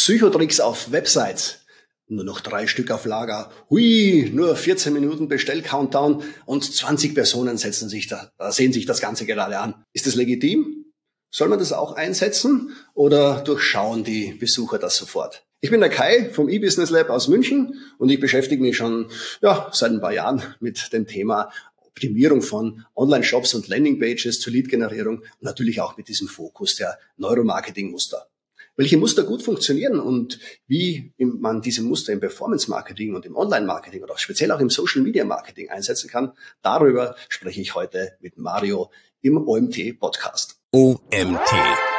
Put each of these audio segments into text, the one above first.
Psychotricks auf Websites. Nur noch 3 Stück auf Lager. Hui, nur 14 Minuten Bestell-Countdown und 20 Personen sehen sich das Ganze gerade an. Ist das legitim? Soll man das auch einsetzen oder durchschauen die Besucher das sofort? Ich bin der Kai vom eBusiness Lab aus München und ich beschäftige mich schon seit ein paar Jahren mit dem Thema Optimierung von Online-Shops und Landingpages zur Lead-Generierung und natürlich auch mit diesem Fokus der Neuromarketing-Muster. Welche Muster gut funktionieren und wie man diese Muster im Performance-Marketing und im Online-Marketing oder speziell auch im Social-Media-Marketing einsetzen kann, darüber spreche ich heute mit Mario im OMT-Podcast. OMT.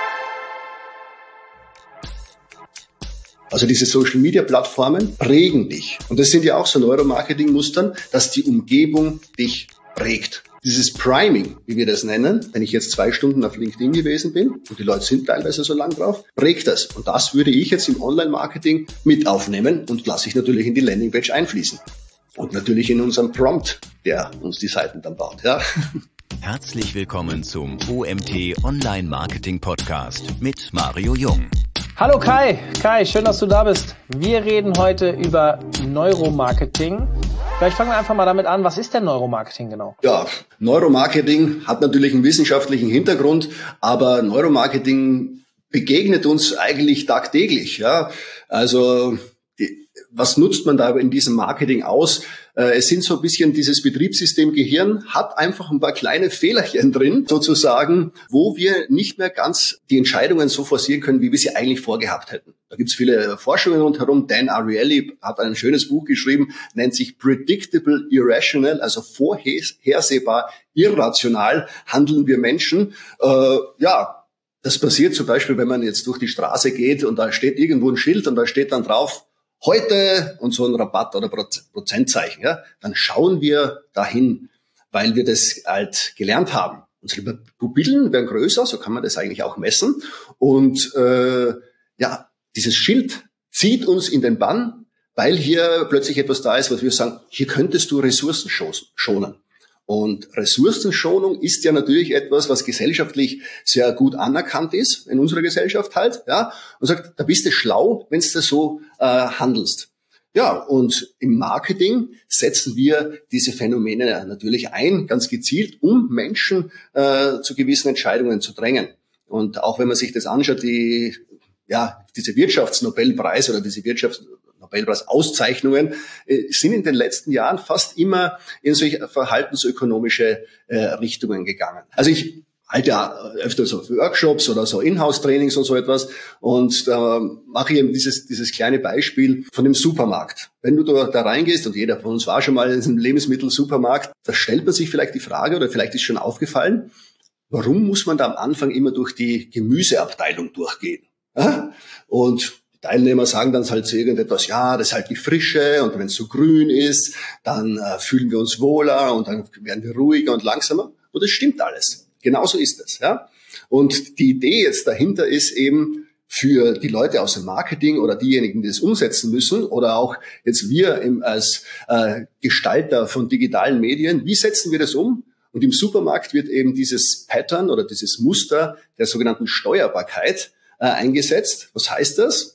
Also diese Social-Media-Plattformen prägen dich. Und das sind ja auch so Neuromarketing-Mustern, dass die Umgebung dich prägt. Dieses Priming, wie wir das nennen, wenn ich jetzt 2 Stunden auf LinkedIn gewesen bin und die Leute sind teilweise so lang drauf, prägt das. Und das würde ich jetzt im Online-Marketing mit aufnehmen und lasse ich natürlich in die Landingpage einfließen. Und natürlich in unseren Prompt, der uns die Seiten dann baut. Ja. Herzlich willkommen zum OMT Online Marketing Podcast mit Mario Jung. Hallo Kai, schön, dass du da bist. Wir reden heute über Neuromarketing. Vielleicht fangen wir einfach mal damit an, was ist denn Neuromarketing genau? Ja, Neuromarketing hat natürlich einen wissenschaftlichen Hintergrund, aber Neuromarketing begegnet uns eigentlich tagtäglich. Ja, also was nutzt man da in diesem Marketing aus? Es sind so ein bisschen dieses Betriebssystem Gehirn hat einfach ein paar kleine Fehlerchen drin, sozusagen, wo wir nicht mehr ganz die Entscheidungen so forcieren können, wie wir sie eigentlich vorgehabt hätten. Da gibt's viele Forschungen rundherum. Dan Ariely hat ein schönes Buch geschrieben, nennt sich Predictable Irrational, also vorhersehbar irrational handeln wir Menschen. Das passiert zum Beispiel, wenn man jetzt durch die Straße geht und da steht irgendwo ein Schild und da steht dann drauf, heute und so ein Rabatt oder Prozentzeichen, ja, dann schauen wir dahin, weil wir das halt gelernt haben. Unsere Pupillen werden größer, so kann man das eigentlich auch messen. Und dieses Schild zieht uns in den Bann, weil hier plötzlich etwas da ist, was wir sagen, hier könntest du Ressourcen schonen. Und Ressourcenschonung ist ja natürlich etwas, was gesellschaftlich sehr gut anerkannt ist, in unserer Gesellschaft halt, ja, und sagt, da bist du schlau, wenn du so handelst. Ja, und im Marketing setzen wir diese Phänomene natürlich ein, ganz gezielt, um Menschen zu gewissen Entscheidungen zu drängen. Und auch wenn man sich das anschaut, diese Wirtschaftsnobelpreise oder diese Nobelpreis-Auszeichnungen sind in den letzten Jahren fast immer in solche verhaltensökonomische Richtungen gegangen. Also ich halte ja öfter so Workshops oder so Inhouse-Trainings und so etwas und da mache ich eben dieses kleine Beispiel von dem Supermarkt. Wenn du da reingehst und jeder von uns war schon mal in einem Lebensmittelsupermarkt, da stellt man sich vielleicht die Frage oder vielleicht ist schon aufgefallen, warum muss man da am Anfang immer durch die Gemüseabteilung durchgehen? Ja? Und Teilnehmer sagen dann halt so irgendetwas, ja, das ist halt die Frische und wenn es so grün ist, dann fühlen wir uns wohler und dann werden wir ruhiger und langsamer. Und das stimmt alles. Genauso ist es. Ja? Und die Idee jetzt dahinter ist eben für die Leute aus dem Marketing oder diejenigen, die das umsetzen müssen oder auch jetzt wir als Gestalter von digitalen Medien, wie setzen wir das um? Und im Supermarkt wird eben dieses Pattern oder dieses Muster der sogenannten Steuerbarkeit eingesetzt. Was heißt das?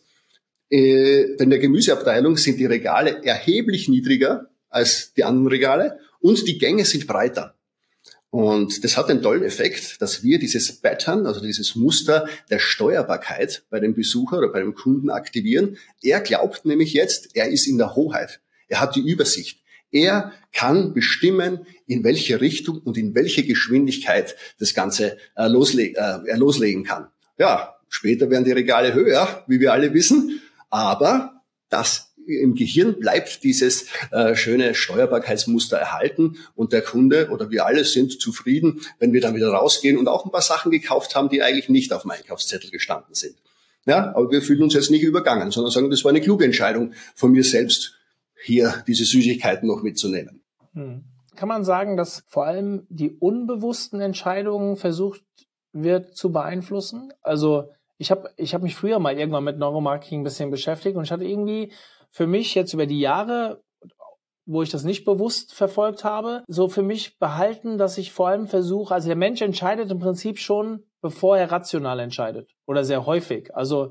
In der Gemüseabteilung sind die Regale erheblich niedriger als die anderen Regale und die Gänge sind breiter. Und das hat den tollen Effekt, dass wir dieses Pattern, also dieses Muster der Steuerbarkeit bei dem Besucher oder bei dem Kunden aktivieren. Er glaubt nämlich jetzt, er ist in der Hoheit. Er hat die Übersicht. Er kann bestimmen, in welche Richtung und in welche Geschwindigkeit das Ganze loslegen kann. Ja, später werden die Regale höher, wie wir alle wissen. Aber das im Gehirn bleibt dieses schöne Steuerbarkeitsmuster erhalten und der Kunde oder wir alle sind zufrieden, wenn wir dann wieder rausgehen und auch ein paar Sachen gekauft haben, die eigentlich nicht auf dem Einkaufszettel gestanden sind. Ja, aber wir fühlen uns jetzt nicht übergangen, sondern sagen, das war eine kluge Entscheidung von mir selbst, hier diese Süßigkeiten noch mitzunehmen. Kann man sagen, dass vor allem die unbewussten Entscheidungen versucht wird zu beeinflussen? Also ich hab mich früher mal irgendwann mit Neuromarketing ein bisschen beschäftigt und ich hatte irgendwie für mich jetzt über die Jahre, wo ich das nicht bewusst verfolgt habe, so für mich behalten, dass ich vor allem versuche, also der Mensch entscheidet im Prinzip schon, bevor er rational entscheidet oder sehr häufig. Also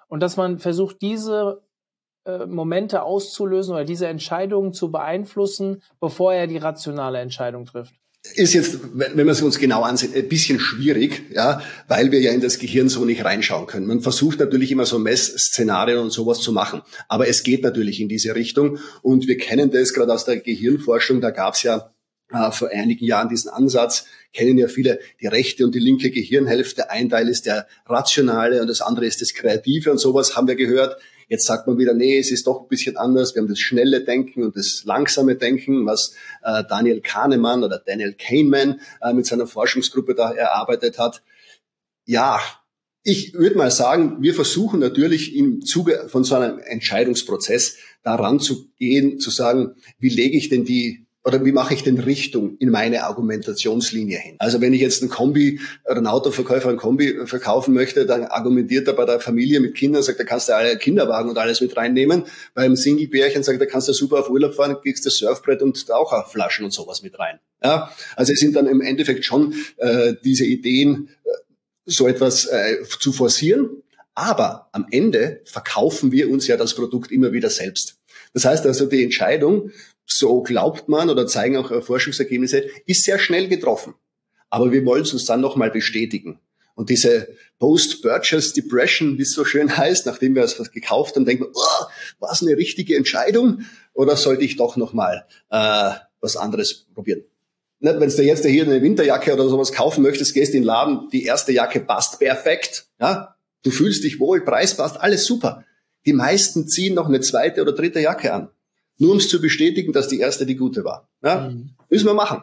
und dass man versucht, diese Momente auszulösen oder diese Entscheidungen zu beeinflussen, bevor er die rationale Entscheidung trifft. Ist jetzt, wenn man es uns genau ansieht, ein bisschen schwierig, ja, weil wir ja in das Gehirn so nicht reinschauen können. Man versucht natürlich immer so Messszenarien und sowas zu machen, aber es geht natürlich in diese Richtung und wir kennen das gerade aus der Gehirnforschung, da gab es ja vor einigen Jahren diesen Ansatz, kennen ja viele die rechte und die linke Gehirnhälfte. Ein Teil ist der rationale und das andere ist das kreative und sowas haben wir gehört. Jetzt sagt man wieder, nee, es ist doch ein bisschen anders. Wir haben das schnelle Denken und das langsame Denken, was Daniel Kahneman oder Daniel Kahneman mit seiner Forschungsgruppe da erarbeitet hat. Ja, ich würde mal sagen, wir versuchen natürlich im Zuge von so einem Entscheidungsprozess daran zu gehen, zu sagen, wie lege ich denn wie mache ich denn Richtung in meine Argumentationslinie hin? Also wenn ich jetzt ein Kombi oder ein Autoverkäufer ein Kombi verkaufen möchte, dann argumentiert er bei der Familie mit Kindern, sagt, da kannst du alle Kinderwagen und alles mit reinnehmen. Beim Single-Bärchen sagt, da kannst du super auf Urlaub fahren, kriegst das Surfbrett und Raucherflaschen und sowas mit rein. Ja, also es sind dann im Endeffekt schon diese Ideen, so etwas zu forcieren. Aber am Ende verkaufen wir uns ja das Produkt immer wieder selbst. Das heißt also, die Entscheidung, so glaubt man oder zeigen auch Forschungsergebnisse, ist sehr schnell getroffen. Aber wir wollen es uns dann nochmal bestätigen. Und diese Post-Purchase Depression, wie es so schön heißt, nachdem wir was gekauft haben, denken wir, war es eine richtige Entscheidung oder sollte ich doch nochmal was anderes probieren? Wenn du jetzt hier eine Winterjacke oder sowas kaufen möchtest, gehst in den Laden, die erste Jacke passt perfekt. Ja? Du fühlst dich wohl, Preis passt, alles super. Die meisten ziehen noch eine zweite oder dritte Jacke an. Nur um es zu bestätigen, dass die erste die gute war. Ja? Müssen wir machen.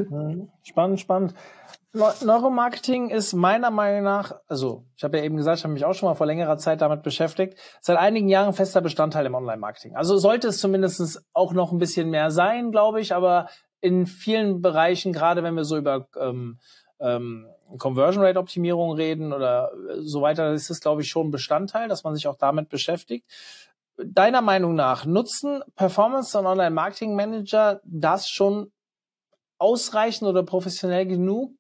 Spannend. Neuromarketing ist meiner Meinung nach, also ich habe ja eben gesagt, ich habe mich auch schon mal vor längerer Zeit damit beschäftigt, seit einigen Jahren fester Bestandteil im Online-Marketing. Also sollte es zumindest auch noch ein bisschen mehr sein, glaube ich, aber in vielen Bereichen, gerade wenn wir so über Conversion Rate Optimierung reden oder so weiter, ist es, glaube ich, schon Bestandteil, dass man sich auch damit beschäftigt. Deiner Meinung nach, nutzen Performance- und Online-Marketing-Manager das schon ausreichend oder professionell genug?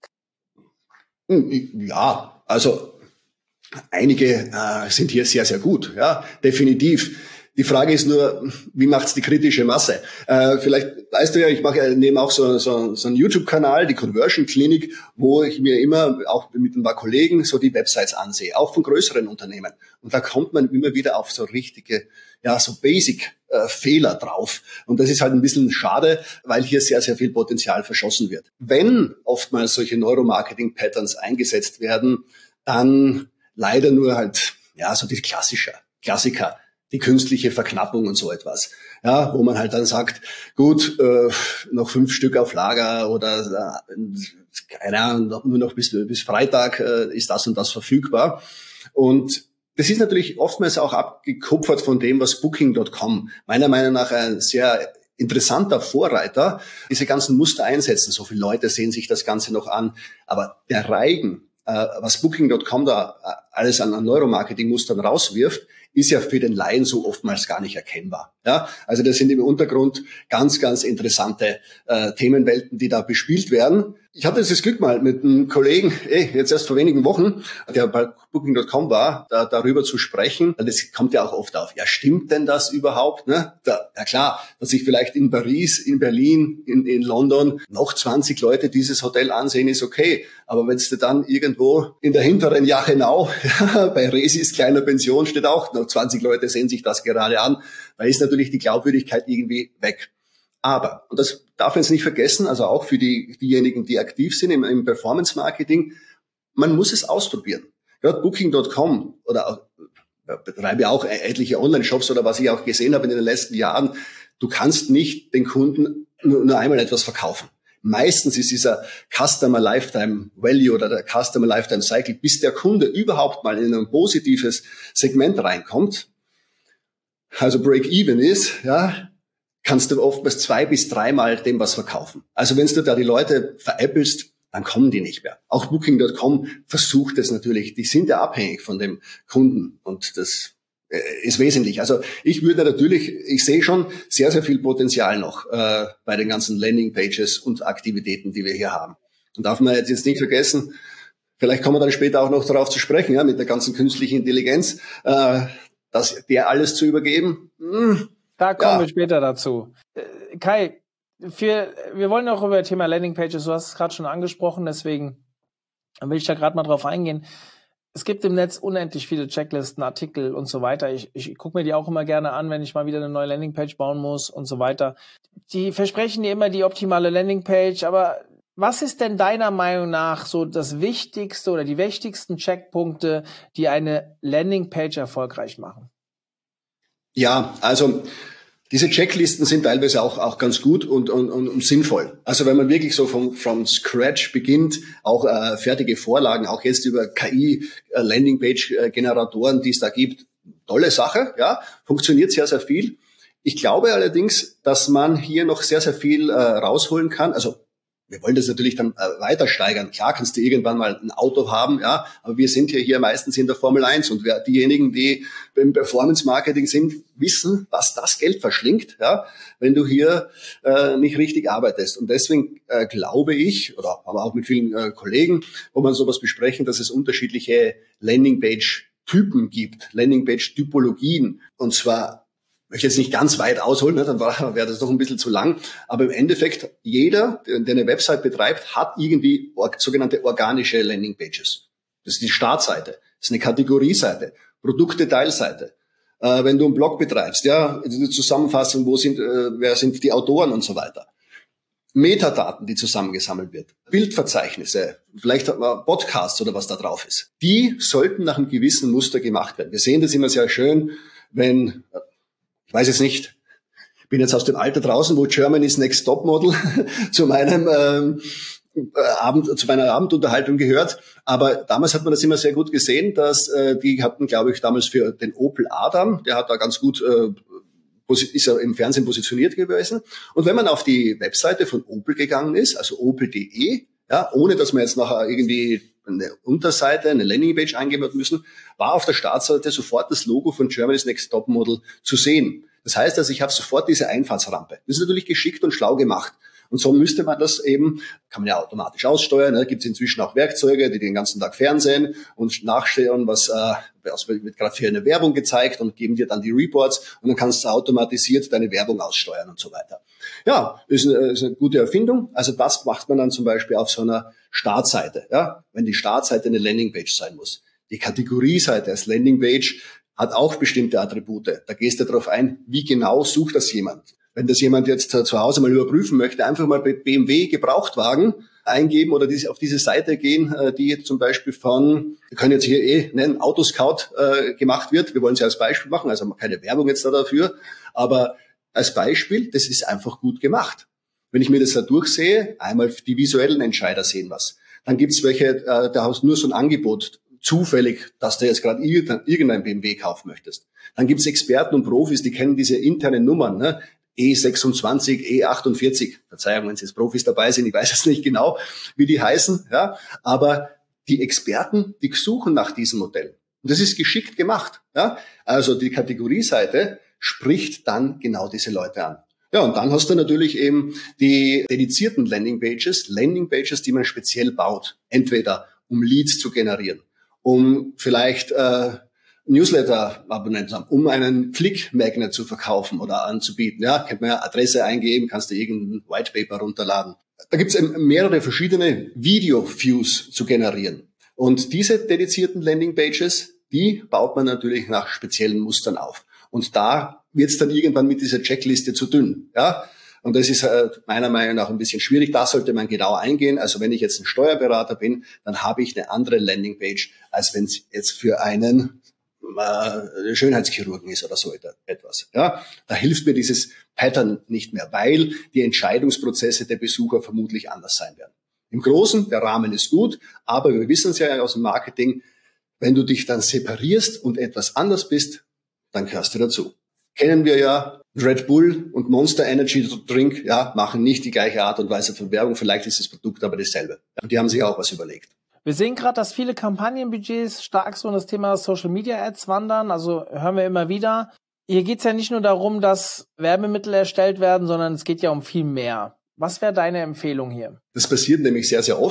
Ja, also einige sind hier sehr, sehr gut, ja, definitiv. Die Frage ist nur, wie macht's die kritische Masse? Vielleicht weißt du ja, ich nehme auch so einen YouTube-Kanal, die Conversion Clinic, wo ich mir immer auch mit ein paar Kollegen so die Websites ansehe, auch von größeren Unternehmen. Und da kommt man immer wieder auf so richtige, ja, so Basic-Fehler drauf. Und das ist halt ein bisschen schade, weil hier sehr, sehr viel Potenzial verschossen wird. Wenn oftmals solche Neuromarketing-Patterns eingesetzt werden, dann leider nur halt, ja, so die Klassiker. Die künstliche Verknappung und so etwas. Ja, wo man halt dann sagt, gut, noch 5 Stück auf Lager oder keine Ahnung, nur noch bis Freitag ist das und das verfügbar. Und das ist natürlich oftmals auch abgekupfert von dem, was Booking.com meiner Meinung nach ein sehr interessanter Vorreiter diese ganzen Muster einsetzen. So viele Leute sehen sich das Ganze noch an. Aber der Reigen, was Booking.com da alles an Neuromarketing-Mustern rauswirft, ist ja für den Laien so oftmals gar nicht erkennbar. Ja, also das sind im Untergrund ganz, ganz interessante Themenwelten, die da bespielt werden. Ich hatte das Glück mal mit einem Kollegen, jetzt erst vor wenigen Wochen, der bei Booking.com war, darüber zu sprechen. Das kommt ja auch oft auf. Ja, stimmt denn das überhaupt? Ne? Ja klar, dass sich vielleicht in Paris, in Berlin, in London noch 20 Leute dieses Hotel ansehen, ist okay. Aber wenn du dann irgendwo in der hinteren Jachenau, bei Resis kleiner Pension steht auch noch 20 Leute sehen sich das gerade an, da ist natürlich die Glaubwürdigkeit irgendwie weg. Aber, und das darf man jetzt nicht vergessen, also auch für diejenigen, die aktiv sind im Performance-Marketing, man muss es ausprobieren. Gerade Booking.com oder betreibe auch etliche Online-Shops oder was ich auch gesehen habe in den letzten Jahren, du kannst nicht den Kunden nur einmal etwas verkaufen. Meistens ist dieser Customer Lifetime Value oder der Customer Lifetime Cycle, bis der Kunde überhaupt mal in ein positives Segment reinkommt, also Break-Even ist, ja, kannst du oftmals 2 bis 3 Mal dem was verkaufen. Also wenn du da die Leute veräppelst, dann kommen die nicht mehr. Auch Booking.com versucht es natürlich. Die sind ja abhängig von dem Kunden und das ist wesentlich. Also ich sehe schon sehr, sehr viel Potenzial noch bei den ganzen Landingpages und Aktivitäten, die wir hier haben. Und darf man jetzt nicht vergessen, Vielleicht kommen wir dann später auch noch darauf zu sprechen, ja, mit der ganzen künstlichen Intelligenz, das der alles zu übergeben. Da kommen wir später dazu. Kai, wir wollen auch über das Thema Landingpages, du hast es gerade schon angesprochen, deswegen will ich da gerade mal drauf eingehen. Es gibt im Netz unendlich viele Checklisten, Artikel und so weiter. Ich gucke mir die auch immer gerne an, wenn ich mal wieder eine neue Landingpage bauen muss und so weiter. Die versprechen dir immer die optimale Landingpage, aber was ist denn deiner Meinung nach so das Wichtigste oder die wichtigsten Checkpunkte, die eine Landingpage erfolgreich machen? Ja, also diese Checklisten sind teilweise auch ganz gut und sinnvoll. Also wenn man wirklich so from scratch beginnt, auch fertige Vorlagen, auch jetzt über KI Landingpage-Generatoren, die es da gibt, tolle Sache, ja, funktioniert sehr, sehr viel. Ich glaube allerdings, dass man hier noch sehr, sehr viel rausholen kann. Also wir wollen das natürlich dann weiter steigern. Klar kannst du irgendwann mal ein Auto haben, ja, aber wir sind hier meistens in der Formel 1 und diejenigen, die beim Performance-Marketing sind, wissen, was das Geld verschlingt, ja, wenn du hier nicht richtig arbeitest. Und deswegen glaube ich, oder aber auch mit vielen Kollegen, wo man sowas besprechen, dass es unterschiedliche Landingpage-Typen gibt, Landingpage-Typologien. Und zwar, ich möchte jetzt nicht ganz weit ausholen, ne, dann wäre das doch ein bisschen zu lang. Aber im Endeffekt, jeder, der eine Website betreibt, hat irgendwie sogenannte organische Landingpages. Das ist die Startseite, das ist eine Kategorieseite, Produktdetailseite. Wenn du einen Blog betreibst, ja, die Zusammenfassung, wer sind die Autoren und so weiter. Metadaten, die zusammengesammelt wird, Bildverzeichnisse, vielleicht Podcasts oder was da drauf ist. Die sollten nach einem gewissen Muster gemacht werden. Wir sehen das immer sehr schön, wenn, ich weiß jetzt nicht, ich bin jetzt aus dem Alter draußen, wo Germany's Next Topmodel zu meiner Abendunterhaltung gehört. Aber damals hat man das immer sehr gut gesehen, dass die hatten, glaube ich, damals für den Opel Adam, der hat da ganz gut, ist er im Fernsehen positioniert gewesen. Und wenn man auf die Webseite von Opel gegangen ist, also opel.de, ja, ohne dass man jetzt nachher irgendwie eine Unterseite, eine Landingpage eingeben hat müssen, war auf der Startseite sofort das Logo von Germany's Next Topmodel zu sehen. Das heißt also, ich habe sofort diese Einfahrtsrampe. Das ist natürlich geschickt und schlau gemacht. Und so müsste man das eben, kann man ja automatisch aussteuern, ne? Gibt es inzwischen auch Werkzeuge, die den ganzen Tag fernsehen und nachstellen, was wird gerade für eine Werbung gezeigt und geben dir dann die Reports und dann kannst du automatisiert deine Werbung aussteuern und so weiter. Ja, ist eine gute Erfindung. Also das macht man dann zum Beispiel auf so einer Startseite, ja, wenn die Startseite eine Landingpage sein muss. Die Kategorieseite als Landingpage hat auch bestimmte Attribute. Da gehst du darauf ein, wie genau sucht das jemand. Wenn das jemand jetzt zu Hause mal überprüfen möchte, einfach mal bei BMW Gebrauchtwagen eingeben oder auf diese Seite gehen, die jetzt zum Beispiel wir können jetzt hier nennen, Autoscout gemacht wird. Wir wollen sie als Beispiel machen, also keine Werbung jetzt dafür, aber als Beispiel, das ist einfach gut gemacht. Wenn ich mir das da durchsehe, einmal die visuellen Entscheider sehen was. Dann gibt's welche, da hast du nur so ein Angebot, zufällig, dass du jetzt gerade irgendein BMW kaufen möchtest. Dann gibt's Experten und Profis, die kennen diese internen Nummern, ne? E26, E48, Verzeihung, wenn jetzt Profis dabei sind, ich weiß jetzt nicht genau, wie die heißen, ja, aber die Experten, die suchen nach diesem Modell. Und das ist geschickt gemacht, ja. Also die Kategorieseite spricht dann genau diese Leute an. Ja, und dann hast du natürlich eben die dedizierten Landingpages, die man speziell baut. Entweder um Leads zu generieren, um vielleicht Newsletter-Abonnenten haben, um einen Click-Magnet zu verkaufen oder anzubieten. Ja, kennt man ja, Adresse eingeben, kannst du irgendein Whitepaper runterladen. Da gibt es mehrere verschiedene Video-Views zu generieren. Und diese dedizierten Landingpages, die baut man natürlich nach speziellen Mustern auf. Und da wird es dann irgendwann mit dieser Checkliste zu dünn. Ja, und das ist meiner Meinung nach ein bisschen schwierig. Da sollte man genau eingehen. Also wenn ich jetzt ein Steuerberater bin, dann habe ich eine andere Landingpage, als wenn es jetzt für einen Schönheitschirurgen ist oder so etwas. Ja, da hilft mir dieses Pattern nicht mehr, weil die Entscheidungsprozesse der Besucher vermutlich anders sein werden. Im Großen, der Rahmen ist gut, aber wir wissen es ja aus dem Marketing, wenn du dich dann separierst und etwas anders bist, dann gehörst du dazu. Kennen wir ja, Red Bull und Monster Energy Drink, ja, machen nicht die gleiche Art und Weise von Werbung, vielleicht ist das Produkt aber dasselbe. Und die haben sich auch was überlegt. Wir sehen gerade, dass viele Kampagnenbudgets stark so in das Thema Social Media Ads wandern, also hören wir immer wieder. Hier geht es ja nicht nur darum, dass Werbemittel erstellt werden, sondern es geht ja um viel mehr. Was wäre deine Empfehlung hier? Das passiert nämlich sehr, sehr oft,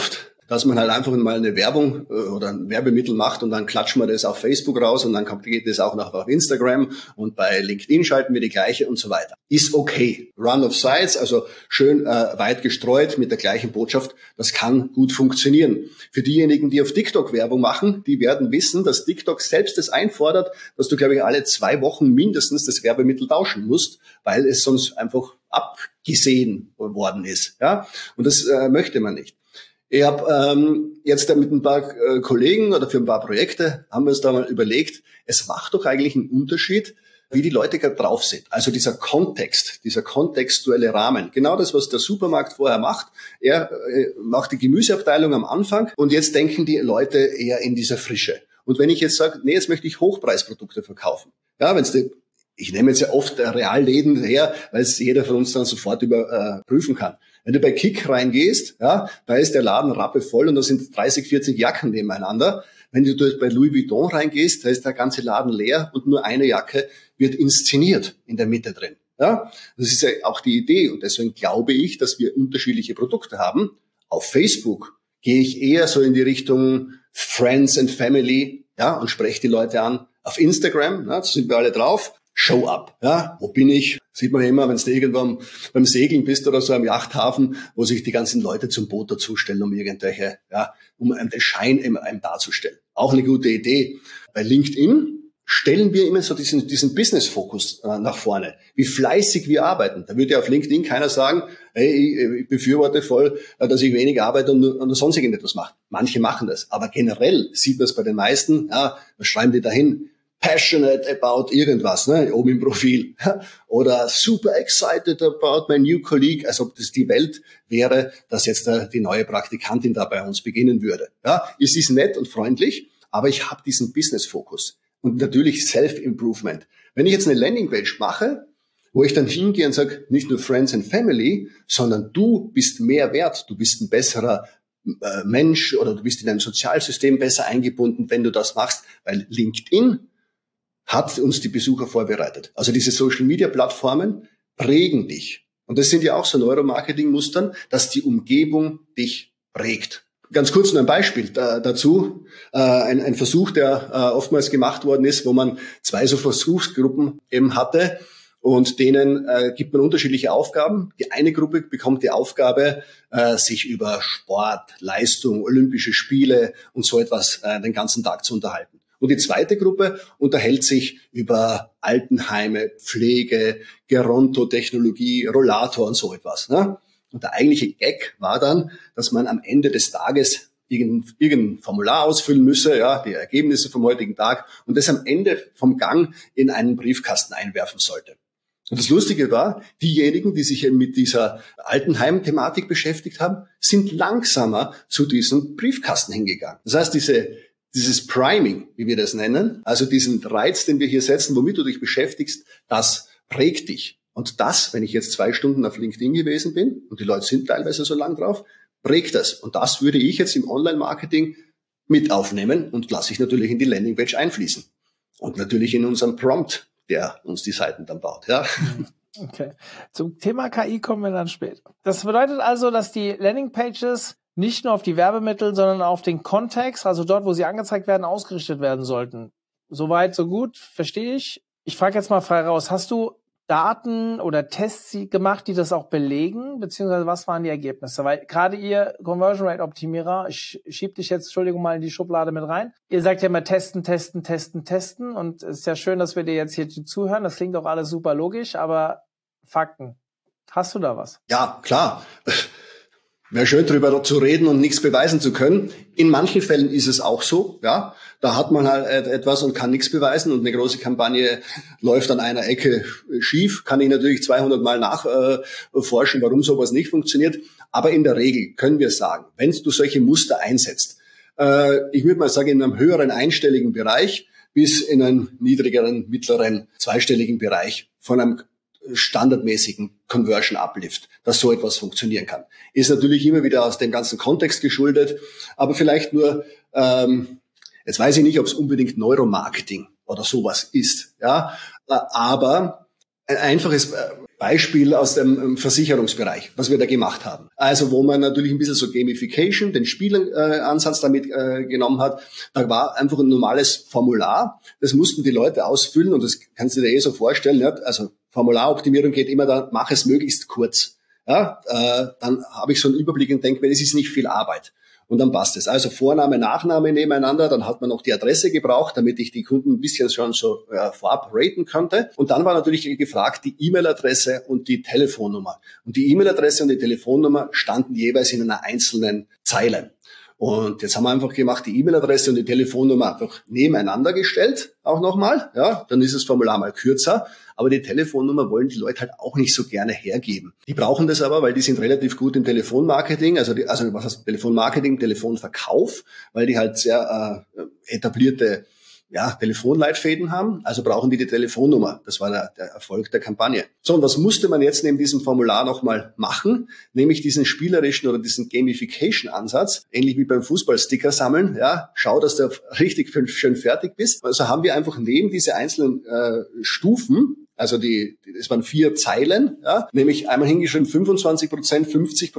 dass man halt einfach mal eine Werbung oder ein Werbemittel macht und dann klatschen wir das auf Facebook raus und dann geht das auch noch auf Instagram und bei LinkedIn schalten wir die gleiche und so weiter. Ist okay. Run of Sites, also schön weit gestreut mit der gleichen Botschaft, das kann gut funktionieren. Für diejenigen, die auf TikTok Werbung machen, die werden wissen, dass TikTok selbst das einfordert, dass du, glaube ich, alle 2 Wochen mindestens das Werbemittel tauschen musst, weil es sonst einfach abgesehen worden ist. Ja? Und das möchte man nicht. Ich habe jetzt mit ein paar Kollegen oder für ein paar Projekte haben wir uns da mal überlegt, es macht doch eigentlich einen Unterschied, wie die Leute gerade drauf sind. Also dieser Kontext, dieser kontextuelle Rahmen. Genau das, was der Supermarkt vorher macht. Er macht die Gemüseabteilung am Anfang und jetzt denken die Leute eher in dieser Frische. Und wenn ich jetzt sage, nee, jetzt möchte ich Hochpreisprodukte verkaufen. Ja, ich nehme jetzt ja oft Realläden her, weil es jeder von uns dann sofort überprüfen kann. Wenn du bei Kick reingehst, ja, da ist der Laden rappevoll und da sind 30, 40 Jacken nebeneinander. Wenn du bei Louis Vuitton reingehst, da ist der ganze Laden leer und nur eine Jacke wird inszeniert in der Mitte drin. Ja, das ist ja auch die Idee und deswegen glaube ich, dass wir unterschiedliche Produkte haben. Auf Facebook gehe ich eher so in die Richtung Friends and Family, ja, und spreche die Leute an. Auf Instagram, ja, da sind wir alle drauf. Show up, ja, wo bin ich? Sieht man ja immer, wenn du irgendwann beim Segeln bist oder so am Yachthafen, wo sich die ganzen Leute zum Boot dazustellen, um irgendwelche, ja, um den Schein einem darzustellen. Auch eine gute Idee. Bei LinkedIn stellen wir immer so diesen Business-Fokus nach vorne, wie fleißig wir arbeiten. Da würde ja auf LinkedIn keiner sagen, hey, ich befürworte voll, dass ich wenig arbeite und sonst irgendetwas mache. Manche machen das, aber generell sieht man es bei den meisten, ja, was schreiben die dahin? Passionate about irgendwas, ne, oben im Profil. Oder super excited about my new colleague, als ob das die Welt wäre, dass jetzt die neue Praktikantin da bei uns beginnen würde. Ja, es ist nett und freundlich, aber ich habe diesen Business-Fokus. Und natürlich Self-Improvement. Wenn ich jetzt eine Landingpage mache, wo ich dann hingehe und sage, nicht nur Friends and Family, sondern du bist mehr wert, du bist ein besserer Mensch oder du bist in einem Sozialsystem besser eingebunden, wenn du das machst, weil LinkedIn hat uns die Besucher vorbereitet. Also diese Social-Media-Plattformen prägen dich. Und das sind ja auch so Neuromarketing-Mustern, dass die Umgebung dich prägt. Ganz kurz noch ein Beispiel dazu. Ein Versuch, der oftmals gemacht worden ist, wo man 2 so Versuchsgruppen eben hatte und denen gibt man unterschiedliche Aufgaben. Die eine Gruppe bekommt die Aufgabe, sich über Sport, Leistung, Olympische Spiele und so etwas den ganzen Tag zu unterhalten. Und die zweite Gruppe unterhält sich über Altenheime, Pflege, Gerontotechnologie, Rollator und so etwas. Ne? Und der eigentliche Gag war dann, dass man am Ende des Tages irgendein Formular ausfüllen müsse, ja, die Ergebnisse vom heutigen Tag, und das am Ende vom Gang in einen Briefkasten einwerfen sollte. Und das Lustige war, diejenigen, die sich mit dieser Altenheim-Thematik beschäftigt haben, sind langsamer zu diesem Briefkasten hingegangen. Das heißt, dieses Priming, wie wir das nennen, also diesen Reiz, den wir hier setzen, womit du dich beschäftigst, das prägt dich. Und das, wenn ich jetzt 2 Stunden auf LinkedIn gewesen bin, und die Leute sind teilweise so lang drauf, prägt das. Und das würde ich jetzt im Online-Marketing mit aufnehmen und lasse ich natürlich in die Landingpage einfließen. Und natürlich in unserem Prompt, der uns die Seiten dann baut. Ja. Okay. Zum Thema KI kommen wir dann später. Das bedeutet also, dass die Landingpages nicht nur auf die Werbemittel, sondern auf den Kontext, also dort, wo sie angezeigt werden, ausgerichtet werden sollten. Soweit, so gut, verstehe ich. Ich frage jetzt mal frei raus, hast du Daten oder Tests gemacht, die das auch belegen, beziehungsweise was waren die Ergebnisse? Weil gerade ihr Conversion Rate Optimierer, ich schieb dich jetzt, Entschuldigung, mal in die Schublade mit rein. Ihr sagt ja immer testen und es ist ja schön, dass wir dir jetzt hier zuhören. Das klingt auch alles super logisch, aber Fakten. Hast du da was? Ja, klar. Wäre schön, drüber zu reden und nichts beweisen zu können. In manchen Fällen ist es auch so, ja. Da hat man halt etwas und kann nichts beweisen und eine große Kampagne läuft an einer Ecke schief. Kann ich natürlich 200 Mal nachforschen, warum sowas nicht funktioniert. Aber in der Regel können wir sagen, wenn du solche Muster einsetzt, ich würde mal sagen, in einem höheren einstelligen Bereich bis in einen niedrigeren, mittleren, zweistelligen Bereich von einem standardmäßigen Conversion Uplift, dass so etwas funktionieren kann. Ist natürlich immer wieder aus dem ganzen Kontext geschuldet, aber vielleicht nur, jetzt weiß ich nicht, ob es unbedingt Neuromarketing oder sowas ist, ja, aber ein einfaches Beispiel aus dem Versicherungsbereich, was wir da gemacht haben. Also wo man natürlich ein bisschen so Gamification, den Spielansatz damit genommen hat. Da war einfach ein normales Formular. Das mussten die Leute ausfüllen und das kannst du dir so vorstellen. Ja? Also Formularoptimierung geht immer da, mach es möglichst kurz. Ja? Dann habe ich so einen Überblick und denke mir, das ist nicht viel Arbeit. Und dann passt es. Also Vorname, Nachname nebeneinander, dann hat man noch die Adresse gebraucht, damit ich die Kunden ein bisschen schon so vorab raten konnte. Und dann war natürlich gefragt die E-Mail-Adresse und die Telefonnummer. Und die E-Mail-Adresse und die Telefonnummer standen jeweils in einer einzelnen Zeile. Und jetzt haben wir einfach gemacht, die E-Mail-Adresse und die Telefonnummer einfach nebeneinander gestellt, auch nochmal. Ja, dann ist das Formular mal kürzer. Aber die Telefonnummer wollen die Leute halt auch nicht so gerne hergeben. Die brauchen das aber, weil die sind relativ gut im Telefonmarketing, also was heißt Telefonmarketing, Telefonverkauf, weil die halt sehr etablierte Telefonleitfäden haben, also brauchen die Telefonnummer. Das war der Erfolg der Kampagne. So, und was musste man jetzt neben diesem Formular nochmal machen? Nämlich diesen spielerischen oder diesen Gamification-Ansatz, ähnlich wie beim Fußballsticker sammeln. Ja, schau, dass du richtig schön fertig bist. Also haben wir einfach neben diese einzelnen Stufen, also es waren 4 Zeilen, ja, nämlich einmal hingeschrieben 25%, 50%,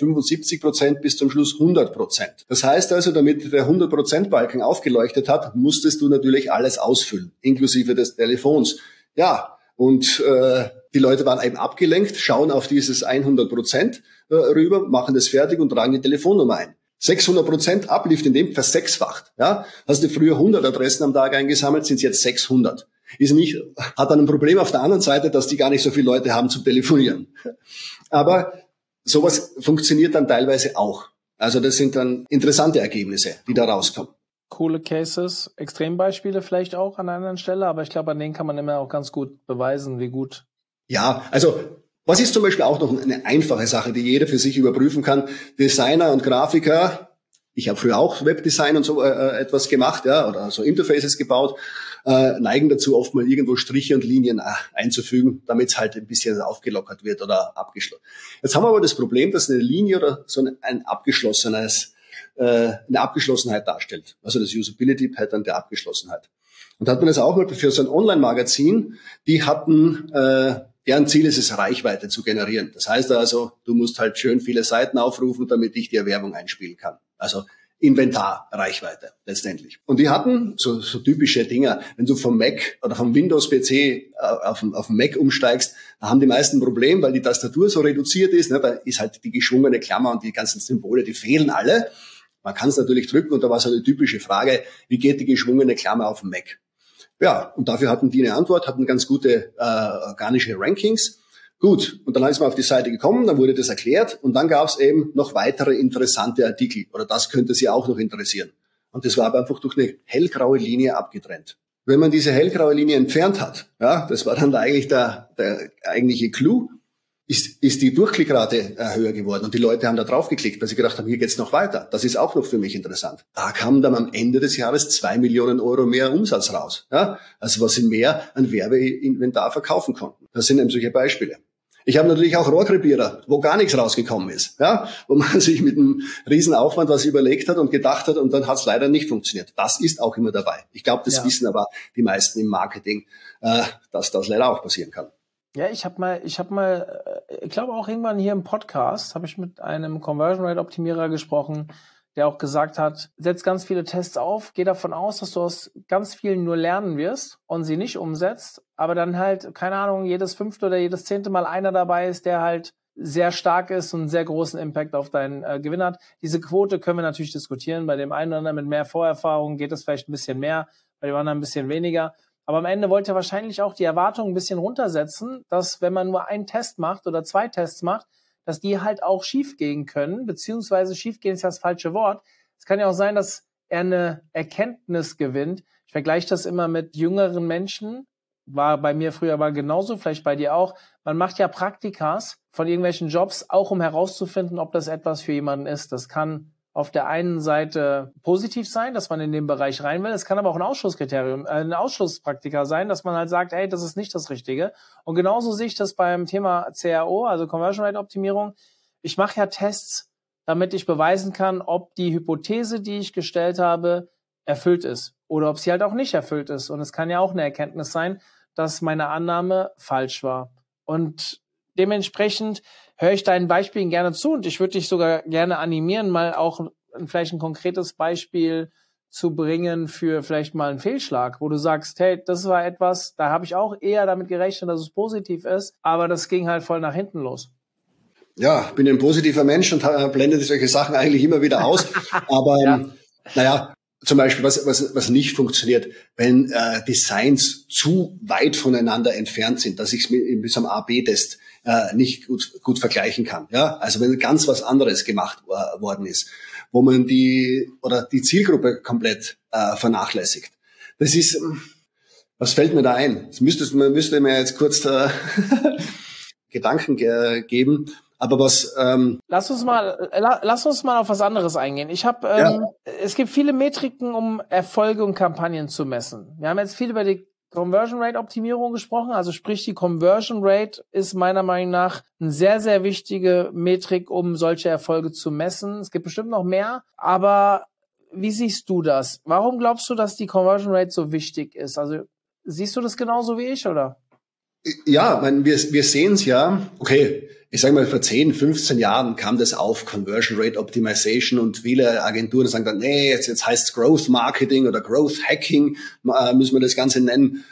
75% bis zum Schluss 100%. Das heißt also, damit der 100%-Balken aufgeleuchtet hat, musstest du natürlich alles ausfüllen, inklusive des Telefons. Ja, und die Leute waren eben abgelenkt, schauen auf dieses 100% rüber, machen das fertig und tragen die Telefonnummer ein. 600% Uplift in dem versechsfacht. Ja, hast du früher 100 Adressen am Tag eingesammelt, sind es jetzt 600. Hat dann ein Problem auf der anderen Seite, dass die gar nicht so viele Leute haben zum Telefonieren. Aber sowas funktioniert dann teilweise auch. Also das sind dann interessante Ergebnisse, die da rauskommen. Coole Cases, Extrembeispiele vielleicht auch an einer anderen Stelle, aber ich glaube, an denen kann man immer auch ganz gut beweisen, wie gut. Ja, also was ist zum Beispiel auch noch eine einfache Sache, die jeder für sich überprüfen kann? Designer und Grafiker, ich habe früher auch Webdesign und so etwas gemacht, ja, oder so Interfaces gebaut, neigen dazu, oft mal irgendwo Striche und Linien einzufügen, damit es halt ein bisschen aufgelockert wird oder abgeschlossen. Jetzt haben wir aber das Problem, dass eine Linie oder so eine Abgeschlossenheit darstellt. Also das Usability-Pattern der Abgeschlossenheit. Und da hat man das auch mal für so ein Online-Magazin, die hatten, deren Ziel ist es, Reichweite zu generieren. Das heißt also, du musst halt schön viele Seiten aufrufen, damit ich dir Werbung einspielen kann. Also Inventarreichweite letztendlich. Und die hatten so typische Dinger. Wenn du vom Mac oder vom Windows-PC auf den Mac umsteigst, da haben die meisten ein Problem, weil die Tastatur so reduziert ist. Ne? Da ist halt die geschwungene Klammer und die ganzen Symbole, die fehlen alle. Man kann es natürlich drücken und da war so eine typische Frage, wie geht die geschwungene Klammer auf dem Mac? Ja, und dafür hatten die eine Antwort, hatten ganz gute organische Rankings. Gut, und dann ist man auf die Seite gekommen, dann wurde das erklärt und dann gab es eben noch weitere interessante Artikel oder das könnte Sie auch noch interessieren. Und das war aber einfach durch eine hellgraue Linie abgetrennt. Wenn man diese hellgraue Linie entfernt hat, ja, das war dann eigentlich der eigentliche Clou, ist die Durchklickrate höher geworden und die Leute haben da drauf geklickt, weil sie gedacht haben, hier geht's noch weiter. Das ist auch noch für mich interessant. Da kamen dann am Ende des Jahres 2 Millionen Euro mehr Umsatz raus. Ja? Also was sie mehr an Werbeinventar verkaufen konnten. Das sind eben solche Beispiele. Ich habe natürlich auch Rohrkrepierer, wo gar nichts rausgekommen ist, ja, wo man sich mit einem riesen Aufwand was überlegt hat und gedacht hat und dann hat es leider nicht funktioniert. Das ist auch immer dabei. Ich glaube, das wissen aber die meisten im Marketing, dass das leider auch passieren kann. Ja, ich glaube auch irgendwann hier im Podcast habe ich mit einem Conversion Rate Optimierer gesprochen, der auch gesagt hat, setz ganz viele Tests auf, geh davon aus, dass du aus ganz vielen nur lernen wirst und sie nicht umsetzt, aber dann halt, keine Ahnung, jedes 5. oder jedes 10. Mal einer dabei ist, der halt sehr stark ist und einen sehr großen Impact auf deinen Gewinn hat. Diese Quote können wir natürlich diskutieren. Bei dem einen oder anderen mit mehr Vorerfahrung geht es vielleicht ein bisschen mehr, bei dem anderen ein bisschen weniger. Aber am Ende wollte er wahrscheinlich auch die Erwartungen ein bisschen runtersetzen, dass wenn man nur einen Test macht oder 2 Tests macht, dass die halt auch schief gehen können, beziehungsweise schief gehen ist ja das falsche Wort. Es kann ja auch sein, dass er eine Erkenntnis gewinnt. Ich vergleiche das immer mit jüngeren Menschen. War bei mir früher aber genauso, vielleicht bei dir auch. Man macht ja Praktikas von irgendwelchen Jobs, auch um herauszufinden, ob das etwas für jemanden ist. Das kann auf der einen Seite positiv sein, dass man in den Bereich rein will. Es kann aber auch ein Ausschlusskriterium, ein Ausschlusspraktika sein, dass man halt sagt, hey, das ist nicht das Richtige. Und genauso sehe ich das beim Thema CRO, also Conversion Rate Optimierung. Ich mache ja Tests, damit ich beweisen kann, ob die Hypothese, die ich gestellt habe, erfüllt ist oder ob sie halt auch nicht erfüllt ist. Und es kann ja auch eine Erkenntnis sein, dass meine Annahme falsch war. Und dementsprechend höre ich deinen Beispielen gerne zu und ich würde dich sogar gerne animieren, mal auch vielleicht ein konkretes Beispiel zu bringen für vielleicht mal einen Fehlschlag, wo du sagst, hey, das war etwas, da habe ich auch eher damit gerechnet, dass es positiv ist, aber das ging halt voll nach hinten los. Ja, bin ein positiver Mensch und blende solche Sachen eigentlich immer wieder aus. Aber naja, zum Beispiel, was nicht funktioniert, wenn Designs zu weit voneinander entfernt sind, dass ich es mit so einem A/B-Test nicht gut vergleichen kann. Ja, also wenn ganz was anderes gemacht worden ist, wo man die Zielgruppe komplett vernachlässigt. Das ist, was fällt mir da ein? Man müsste mir jetzt kurz Gedanken geben. Aber lass uns mal auf was anderes eingehen. Es gibt viele Metriken, um Erfolge und Kampagnen zu messen. Wir haben jetzt viel über die Conversion Rate Optimierung gesprochen. Also sprich, die Conversion Rate ist meiner Meinung nach eine sehr, sehr wichtige Metrik, um solche Erfolge zu messen. Es gibt bestimmt noch mehr. Aber wie siehst du das? Warum glaubst du, dass die Conversion Rate so wichtig ist? Also siehst du das genauso wie ich, oder? Ja, wir sehen es ja. Okay, ich sage mal, vor 10, 15 Jahren kam das auf, Conversion Rate Optimization, und viele Agenturen sagen dann, nee, jetzt heißt es Growth Marketing oder Growth Hacking, müssen wir das Ganze nennen,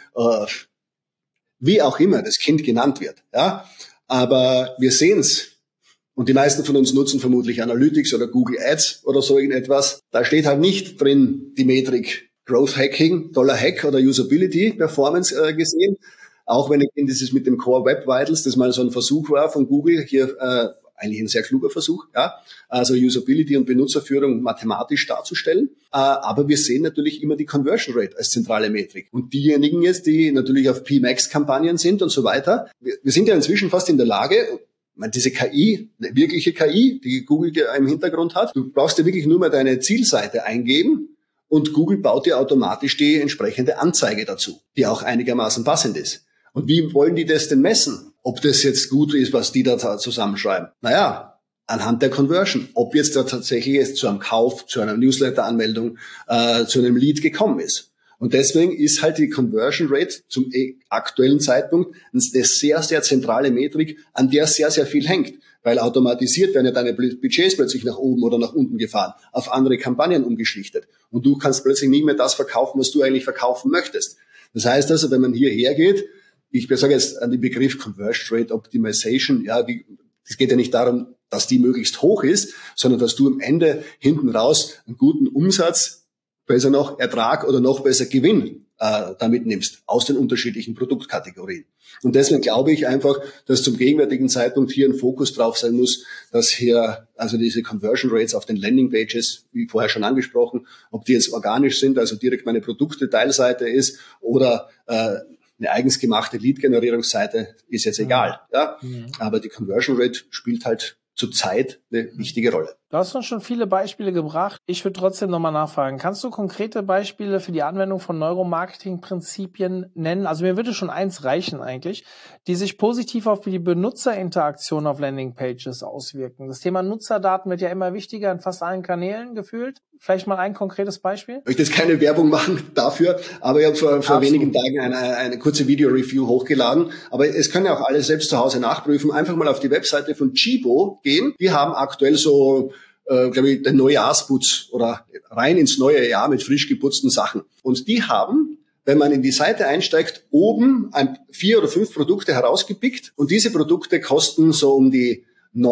wie auch immer das Kind genannt wird. Ja, aber wir sehen es. Und die meisten von uns nutzen vermutlich Analytics oder Google Ads oder so irgendetwas. Da steht halt nicht drin die Metrik Growth Hacking, $Hack oder Usability Performance gesehen. Auch wenn dieses mit dem Core Web Vitals, das mal so ein Versuch war von Google, hier eigentlich ein sehr kluger Versuch, ja, also Usability und Benutzerführung mathematisch darzustellen. Aber wir sehen natürlich immer die Conversion Rate als zentrale Metrik. Und diejenigen jetzt, die natürlich auf PMax-Kampagnen sind und so weiter, wir sind ja inzwischen fast in der Lage, diese KI, eine wirkliche KI, die Google im Hintergrund hat, du brauchst ja wirklich nur mal deine Zielseite eingeben und Google baut dir automatisch die entsprechende Anzeige dazu, die auch einigermaßen passend ist. Und wie wollen die das denn messen? Ob das jetzt gut ist, was die da zusammenschreiben? Naja, anhand der Conversion. Ob jetzt da tatsächlich zu einem Kauf, zu einer Newsletter-Anmeldung, zu einem Lead gekommen ist. Und deswegen ist halt die Conversion Rate zum aktuellen Zeitpunkt eine sehr, sehr zentrale Metrik, an der sehr, sehr viel hängt. Weil automatisiert werden ja deine Budgets plötzlich nach oben oder nach unten gefahren, auf andere Kampagnen umgeschlichtet. Und du kannst plötzlich nicht mehr das verkaufen, was du eigentlich verkaufen möchtest. Das heißt also, wenn man hierher geht, ich sage jetzt an den Begriff Conversion Rate Optimization, ja, es geht ja nicht darum, dass die möglichst hoch ist, sondern dass du am Ende hinten raus einen guten Umsatz, besser noch Ertrag oder noch besser Gewinn damit nimmst aus den unterschiedlichen Produktkategorien. Und deswegen glaube ich einfach, dass zum gegenwärtigen Zeitpunkt hier ein Fokus drauf sein muss, dass hier also diese Conversion Rates auf den Landingpages, wie vorher schon angesprochen, ob die jetzt organisch sind, also direkt meine Produktdetailseite ist oder eine eigens gemachte Lead-Generierungsseite, ist jetzt egal. Ja? Aber die Conversion Rate spielt halt zurzeit eine wichtige Rolle. Du hast uns schon viele Beispiele gebracht. Ich würde trotzdem nochmal nachfragen. Kannst du konkrete Beispiele für die Anwendung von Neuromarketing-Prinzipien nennen? Also mir würde schon eins reichen eigentlich, die sich positiv auf die Benutzerinteraktion auf Landingpages auswirken. Das Thema Nutzerdaten wird ja immer wichtiger in fast allen Kanälen gefühlt. Vielleicht mal ein konkretes Beispiel? Ich möchte jetzt keine Werbung machen dafür, aber ich habe vor wenigen Tagen eine kurze Video-Review hochgeladen. Aber es können ja auch alle selbst zu Hause nachprüfen. Einfach mal auf die Webseite von Chibo gehen. Die haben aktuell so, glaube ich, den Neujahrsputz oder rein ins neue Jahr mit frisch geputzten Sachen. Und die haben, wenn man in die Seite einsteigt, oben 4 oder 5 Produkte herausgepickt. Und diese Produkte kosten so um die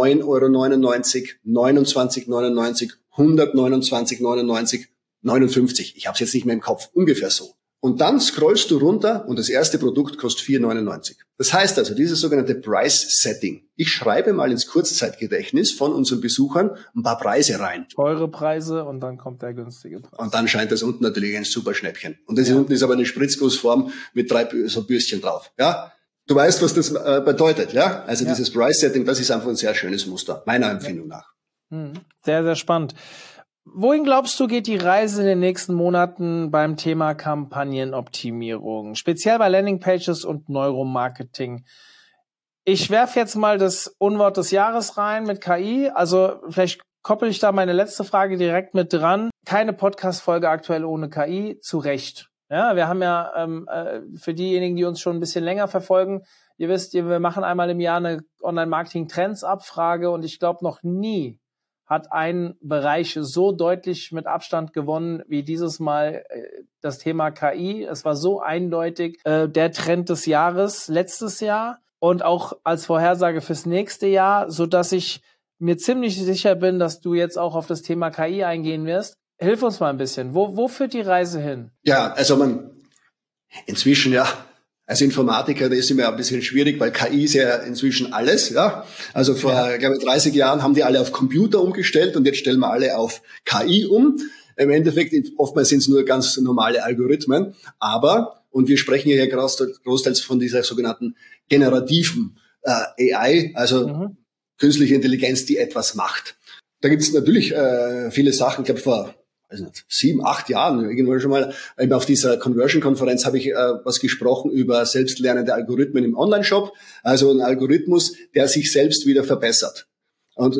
9,99 €, 29,99 €, 129,99, 59. Ich habe es jetzt nicht mehr im Kopf, ungefähr so. Und dann scrollst du runter und das erste Produkt kostet 4,99. Das heißt also, dieses sogenannte Price Setting. Ich schreibe mal ins Kurzzeitgedächtnis von unseren Besuchern ein paar Preise rein. Teure Preise und dann kommt der günstige Preis. Und dann scheint das unten natürlich ein super Schnäppchen. Und das unten ist aber eine Spritzgussform mit 3 so Bürstchen drauf. Ja, du weißt, was das bedeutet, ja? Also dieses Price Setting, das ist einfach ein sehr schönes Muster, meiner Empfindung nach. Sehr, sehr spannend. Wohin glaubst du, geht die Reise in den nächsten Monaten beim Thema Kampagnenoptimierung, speziell bei Landingpages und Neuromarketing? Ich werfe jetzt mal das Unwort des Jahres rein mit KI. Also vielleicht koppel ich da meine letzte Frage direkt mit dran. Keine Podcast-Folge aktuell ohne KI, zu Recht. Ja, wir haben ja für diejenigen, die uns schon ein bisschen länger verfolgen, ihr wisst, wir machen einmal im Jahr eine Online-Marketing-Trends-Abfrage und ich glaube, noch nie hat ein Bereich so deutlich mit Abstand gewonnen wie dieses Mal das Thema KI. Es war so eindeutig der Trend des Jahres letztes Jahr und auch als Vorhersage fürs nächste Jahr, so dass ich mir ziemlich sicher bin, dass du jetzt auch auf das Thema KI eingehen wirst. Hilf uns mal ein bisschen. Wo führt die Reise hin? Ja, also inzwischen als Informatiker, das ist immer ein bisschen schwierig, weil KI ist ja inzwischen alles, ja. Also vor, glaube ich, 30 Jahren haben die alle auf Computer umgestellt und jetzt stellen wir alle auf KI um. Im Endeffekt, oftmals sind es nur ganz normale Algorithmen, und wir sprechen ja großteils von dieser sogenannten generativen AI, also künstliche Intelligenz, die etwas macht. Da gibt es natürlich viele Sachen. Ich glaube, vor 7, 8 Jahren, irgendwann schon mal, eben auf dieser Conversion-Konferenz habe ich was gesprochen über selbstlernende Algorithmen im Online-Shop. Also ein Algorithmus, der sich selbst wieder verbessert. Und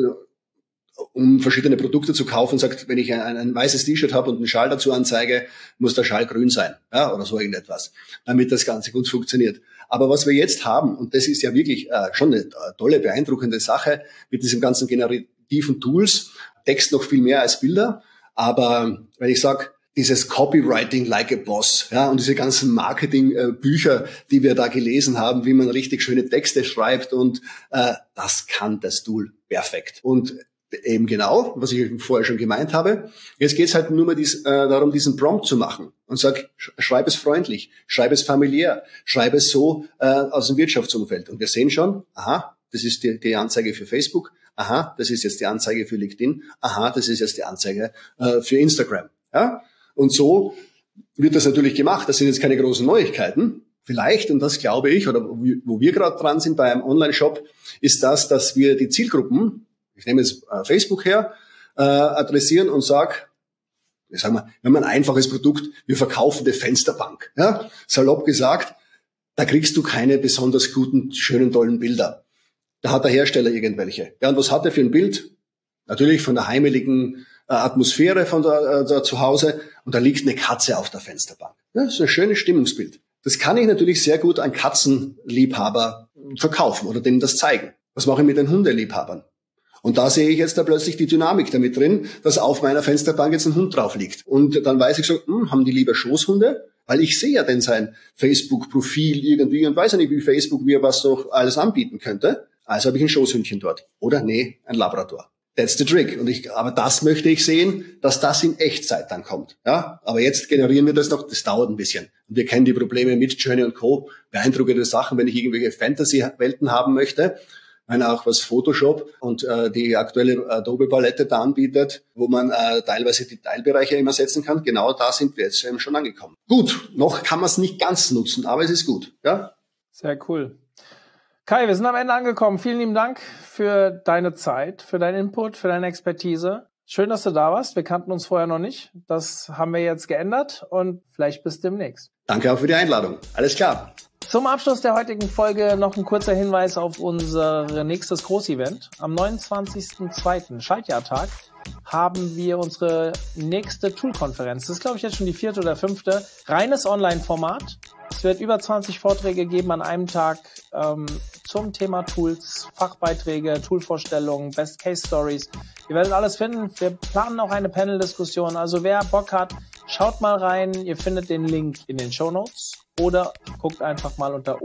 um verschiedene Produkte zu kaufen, sagt, wenn ich ein weißes T-Shirt habe und einen Schal dazu anzeige, muss der Schal grün sein, ja, oder so irgendetwas, damit das Ganze gut funktioniert. Aber was wir jetzt haben, und das ist ja wirklich schon eine tolle, beeindruckende Sache mit diesen ganzen generativen Tools, Text noch viel mehr als Bilder, aber wenn ich sage, dieses Copywriting like a Boss, ja, und diese ganzen Marketing-Bücher, die wir da gelesen haben, wie man richtig schöne Texte schreibt, und das kann das Tool perfekt. Und eben genau, was ich vorher schon gemeint habe, jetzt geht's halt nur mal darum, diesen Prompt zu machen und sag, schreib es freundlich, schreib es familiär, schreib es so aus dem Wirtschaftsumfeld. Und wir sehen schon, aha, das ist die Anzeige für Facebook, aha, das ist jetzt die Anzeige für LinkedIn, aha, das ist jetzt die Anzeige für Instagram. Ja? Und so wird das natürlich gemacht. Das sind jetzt keine großen Neuigkeiten. Vielleicht, und das glaube ich, oder wo wir gerade dran sind bei einem Online-Shop, ist das, dass wir die Zielgruppen, ich nehme jetzt Facebook her, adressieren und sag, wir haben ein einfaches Produkt, wir verkaufen die Fensterbank. Ja? Salopp gesagt, da kriegst du keine besonders guten, schönen, tollen Bilder. Da hat der Hersteller irgendwelche. Ja, und was hat er für ein Bild? Natürlich von der heimeligen Atmosphäre von der zu Hause, und da liegt eine Katze auf der Fensterbank. Ja, das ist ein schönes Stimmungsbild. Das kann ich natürlich sehr gut an Katzenliebhaber verkaufen oder denen das zeigen. Was mache ich mit den Hundeliebhabern? Und da sehe ich jetzt da plötzlich die Dynamik damit drin, dass auf meiner Fensterbank jetzt ein Hund drauf liegt. Und dann weiß ich so, haben die lieber Schoßhunde? Weil ich sehe ja denn sein Facebook-Profil irgendwie und weiß ja nicht, wie Facebook mir was doch alles anbieten könnte. Also habe ich ein Schoßhündchen dort. Oder nee, ein Labrador. That's the trick. Aber das möchte ich sehen, dass das in Echtzeit dann kommt. Ja? Aber jetzt generieren wir das noch, das dauert ein bisschen. Und wir kennen die Probleme mit Journey und Co. Beeindruckende Sachen, wenn ich irgendwelche Fantasy-Welten haben möchte. Wenn auch was Photoshop und die aktuelle Adobe-Palette da anbietet, wo man teilweise die Teilbereiche immer setzen kann. Genau da sind wir jetzt schon angekommen. Gut, noch kann man es nicht ganz nutzen, aber es ist gut. Ja? Sehr cool. Kai, wir sind am Ende angekommen. Vielen lieben Dank für deine Zeit, für deinen Input, für deine Expertise. Schön, dass du da warst. Wir kannten uns vorher noch nicht. Das haben wir jetzt geändert und vielleicht bis demnächst. Danke auch für die Einladung. Alles klar. Zum Abschluss der heutigen Folge noch ein kurzer Hinweis auf unser nächstes Großevent. Am 29.02. Schaltjahrtag haben wir unsere nächste Tool-Konferenz. Das ist, glaube ich, jetzt schon die 4. oder 5. Reines Online-Format. Es wird über 20 Vorträge geben an einem Tag zum Thema Tools, Fachbeiträge, Toolvorstellungen, Best-Case-Stories. Ihr werdet alles finden. Wir planen auch eine Panel-Diskussion. Also wer Bock hat, schaut mal rein. Ihr findet den Link in den Shownotes oder guckt einfach mal unter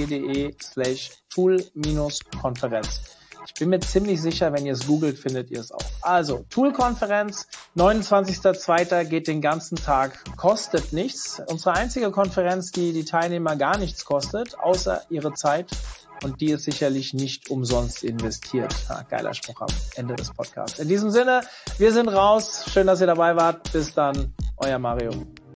omt.de/tool-konferenz. Ich bin mir ziemlich sicher, wenn ihr es googelt, findet ihr es auch. Also, Tool-Konferenz, 29.02. geht den ganzen Tag, kostet nichts. Unsere einzige Konferenz, die die Teilnehmer gar nichts kostet, außer ihre Zeit. Und die ist sicherlich nicht umsonst investiert. Geiler Spruch am Ende des Podcasts. In diesem Sinne, wir sind raus. Schön, dass ihr dabei wart. Bis dann, euer Mario.